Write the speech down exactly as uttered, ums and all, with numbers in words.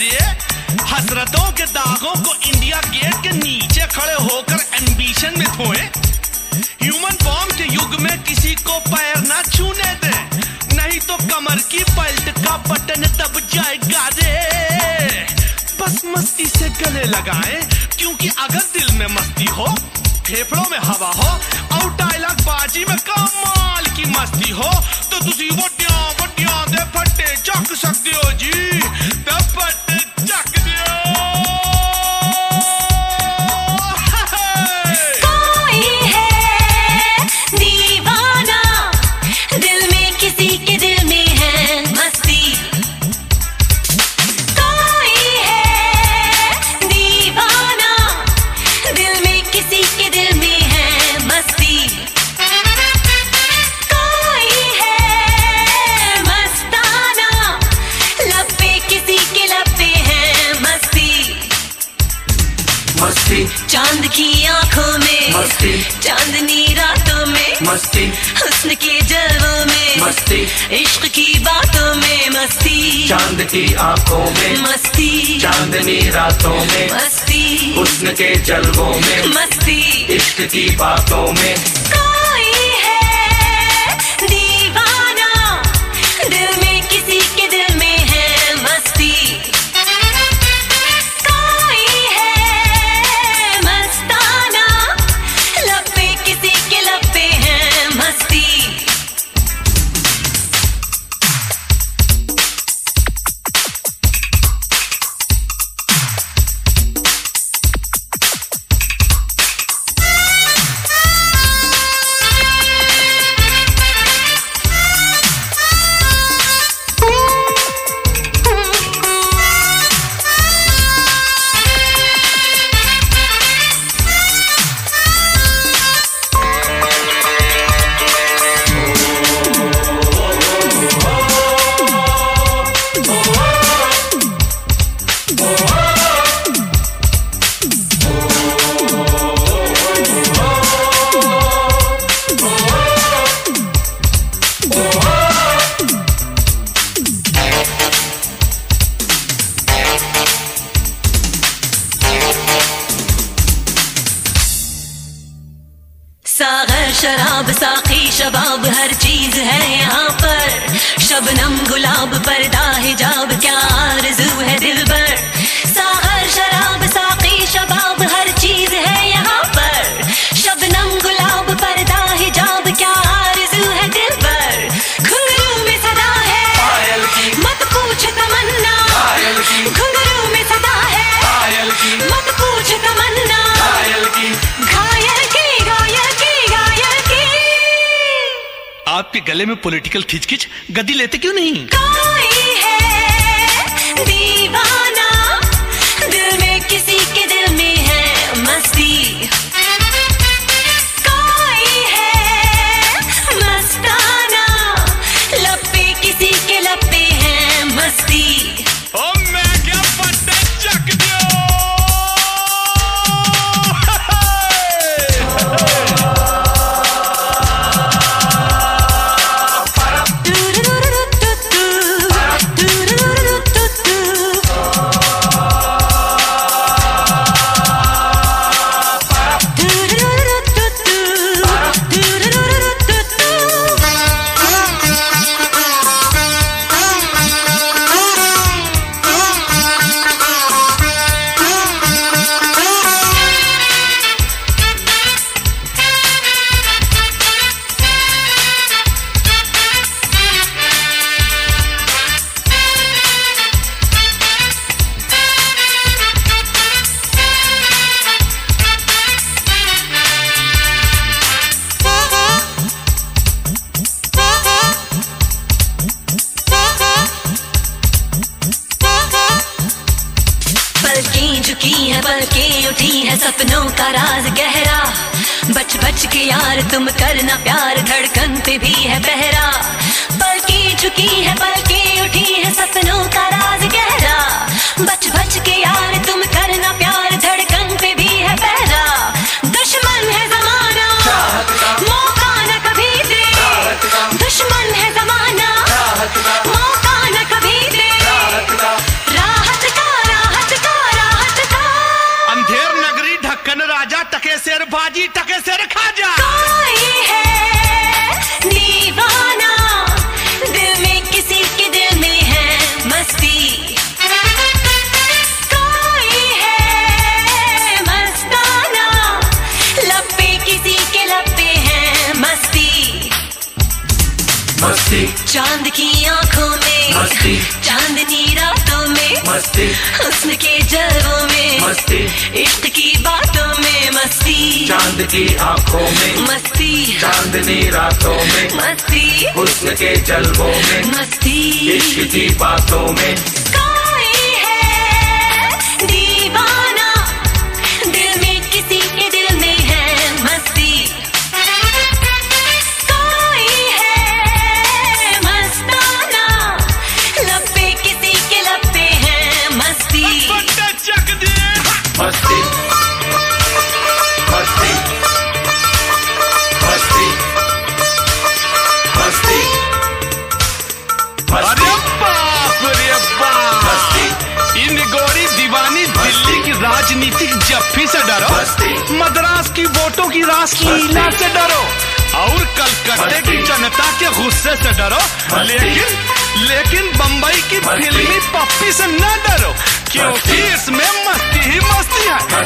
दे। हसरतों के दागों को India gate के नीचे खड़े होकर एम्बिशन में धोए। ह्यूमन बॉम्ब के युग में किसी को पैर ना छूने दे, नहीं तो कमर की बेल्ट का बटन दब जाएगा रे। बस मस्ती से गले लगाएं, क्योंकि अगर दिल में मस्ती हो, फेफड़ों में हवा हो और डायलॉग बाजी में कमाल की मस्ती हो, तो तुसी वड्डियां वड्डियां दे फट्टे चक सकते हो जी, दे फट्टे चक दियो। चांद की आंखों में मस्ती, चांदनी रातों में मस्ती, हुस्न के जलवों में मस्ती, इश्क की बातों में मस्ती। चांद की आंखों में मस्ती, चांदनी रातों में मस्ती, हुस्न के जलवों में मस्ती, इश्क की बातों में। कोई है दीवाना, दिल में किसी के दिल में है मस्ती। सागर शराब साकी शबाब हर चीज है यहाँ पर, शबनम गुलाब पर्दा हिजाब क्या आरज़ू है दिल पर। सागर शराब साकी शबाब हर चीज है यहाँ पर, शबनम गुलाब पर्दा हिजाब क्या आरज़ू है दिल पर। घुंघरू में सदा है पायल की, मत पूछ तमन्ना, पायल की, घुंघरू में सदा है पायल की, मत पूछ तमन्ना, पायल की, घायल की घायल की घायल की। आपके गले में पॉलिटिकल खिचखिच, गद्दी लेते क्यों नहीं? कोई है दीवाना, दिल में किसी के दिल में है मस्ती। कोई है मस्ताना, लब पे किसी के लब पे है मस्ती। ओ मैं क्या फट्टे चक दियो। झुकी है पलकें उठी है सपनों का राज गहरा, बच बच के यार तुम करना प्यार, धड़कन पे भी है पहरा। पलकें झुकी है पलकें उठी है सपनों का राज गहरा, बच बच के यार तुम करना प्यार, धड़कन पे भी है पहरा। दुश्मन है जमाना मौका न कभी दे, दुश्मन है जमाना मौका न कभी दे, राहत का मस्ती, हुस्न के जलवों में मस्ती, इश्क की बातों में मस्ती, चांद की आंखों में मस्ती, चांदनी रातों में मस्ती, हुस्न के जलवों में मस्ती, इश्क की बातों में। कोई है दीवाना, दिल में किसी के दिल में है मस्ती, कोई है मस्ताना, लब पे किसी के लब पे है मस्ती, बट्टे चक दिए। मस्ती, मस्ती, मस्ती, मस्ती, अरे बाप रे बाप, मस्ती, इन गोरी दीवानी दिल्ली की राजनीतिक जफ्फी से डरो, मस्ती, मद्रास की वोटों की रासलीला से डरो, और कलकत्ते की जनता के गुस्से से डरो, लेकिन लेकिन बम्बई की फिल्मी पप्पी से न डरो, क्योंकि इसमें मस्ती ही मस्ती है।